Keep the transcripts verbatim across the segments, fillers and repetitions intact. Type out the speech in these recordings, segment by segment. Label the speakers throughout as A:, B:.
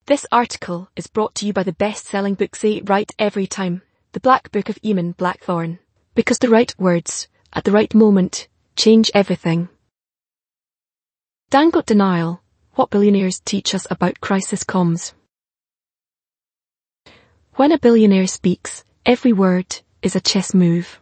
A: This article is brought to you by the best-selling book Say It Right Every Time, The Black Book of Eamon Blackthorne. Because the right words, at the right moment, change everything. Dangote denial, what billionaires teach us about crisis comms. When a billionaire speaks, every word is a chess move.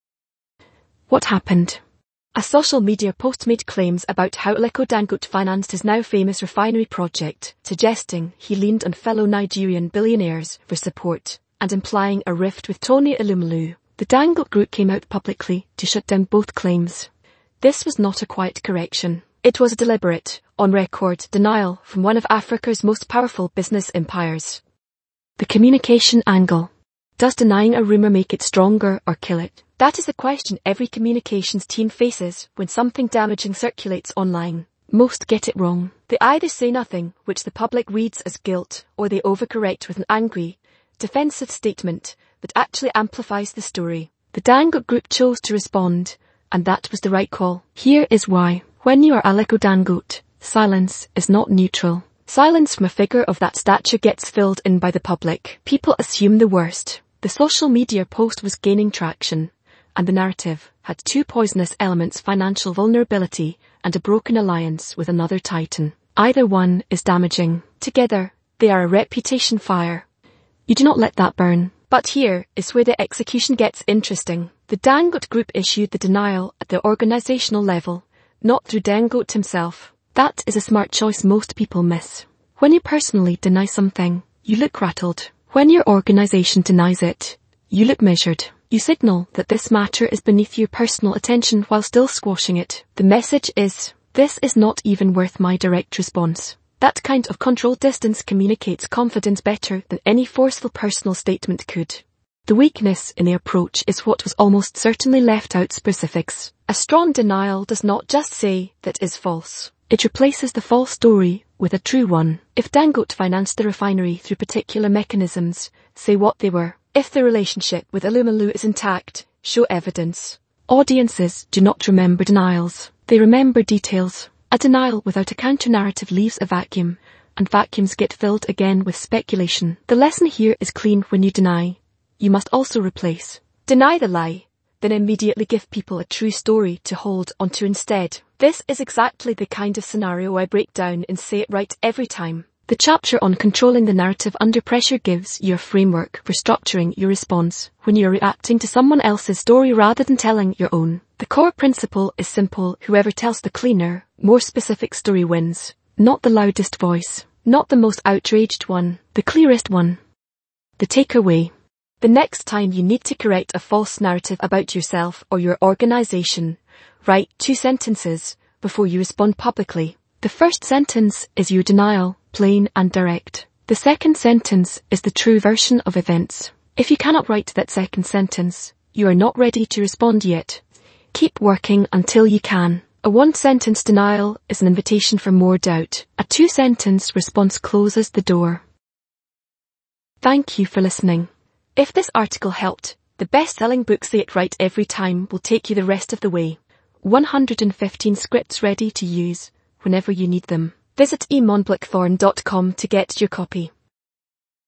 A: What happened? A social media post made claims about how Aliko Dangote financed his now famous refinery project, suggesting he leaned on fellow Nigerian billionaires for support, and implying a rift with Tony Elumelu. The Dangote Group came out publicly to shut down both claims. This was not a quiet correction. It was a deliberate, on-record denial from one of Africa's most powerful business empires. The communication angle. Does denying a rumour make it stronger or kill it? That is the question every communications team faces when something damaging circulates online. Most get it wrong. They either say nothing, which the public reads as guilt, or they overcorrect with an angry, defensive statement that actually amplifies the story. The Dangote Group chose to respond, and that was the right call. Here is why. When you are Aliko Dangote, silence is not neutral. Silence from a figure of that stature gets filled in by the public. People assume the worst. The social media post was gaining traction, and the narrative had two poisonous elements: financial vulnerability and a broken alliance with another titan. Either one is damaging. Together, they are a reputation fire. You do not let that burn. But here is where the execution gets interesting. The Dangote Group issued the denial at the organizational level, not through Dangote himself. That is a smart choice most people miss. When you personally deny something, you look rattled. When your organization denies it, you look measured. You signal that this matter is beneath your personal attention while still squashing it. The message is, this is not even worth my direct response. That kind of controlled distance communicates confidence better than any forceful personal statement could. The weakness in the approach is what was almost certainly left out: specifics. A strong denial does not just say that is false. It replaces the false story with a true one. If Dangote financed the refinery through particular mechanisms, say what they were. If the relationship with Elumelu is intact, show evidence. Audiences do not remember denials. They remember details. A denial without a counter-narrative leaves a vacuum, and vacuums get filled again with speculation. The lesson here is clean: when you deny, you must also replace. Deny the lie, then immediately give people a true story to hold onto instead. This is exactly the kind of scenario I break down in Say It Right Every Time. The chapter on controlling the narrative under pressure gives you a framework for structuring your response when you're reacting to someone else's story rather than telling your own. The core principle is simple: whoever tells the cleaner, more specific story wins. Not the loudest voice, not the most outraged one, the clearest one. The takeaway. The next time you need to correct a false narrative about yourself or your organization, write two sentences before you respond publicly. The first sentence is your denial, plain and direct. The second sentence is the true version of events. If you cannot write that second sentence, you are not ready to respond yet. Keep working until you can. A one-sentence denial is an invitation for more doubt. A two-sentence response closes the door. Thank you for listening. If this article helped, the best-selling book Say It Right Every Time will take you the rest of the way. one hundred fifteen scripts ready to use whenever you need them. Visit eamon blackthorne dot com to get your copy.